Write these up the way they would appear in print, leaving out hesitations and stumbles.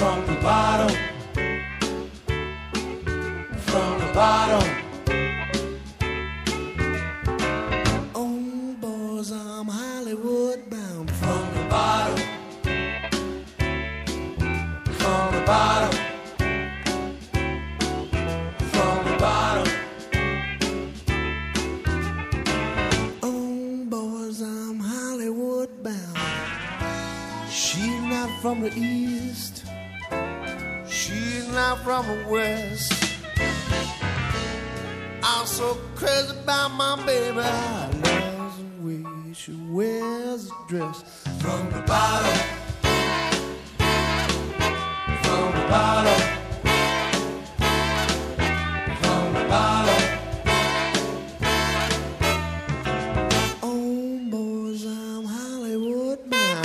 from the bottom, from the bottom. Oh, boys, I'm Hollywood bound. From the bottom, from the bottom, from the bottom. Oh, boys, I'm Hollywood bound. She's not from the east, she's not from the west. I'm so crazy about my baby, I love the way she wears a dress. From the bottom, from the bottom, from the bottom. Oh, boys, I'm Hollywood bound.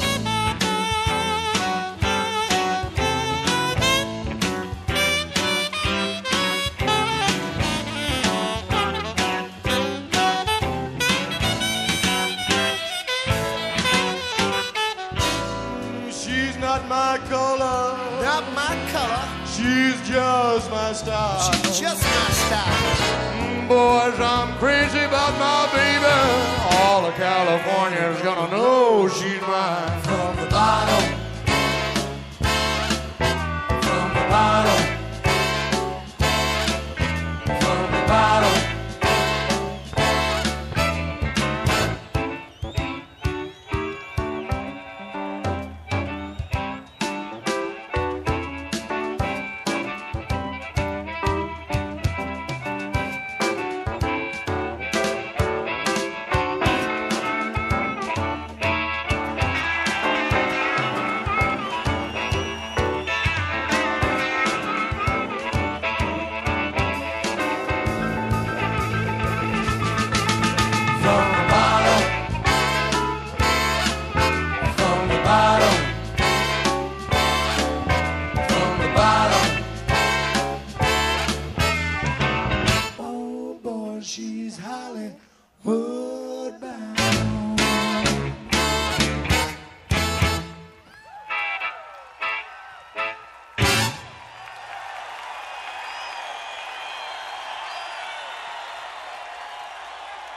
Not my color, not my color. She's just my style. She's just my style. Boys, I'm crazy about my baby. All of California's gonna know she's mine. From the bottom, from the bottom, from the bottom. She's Hollywood.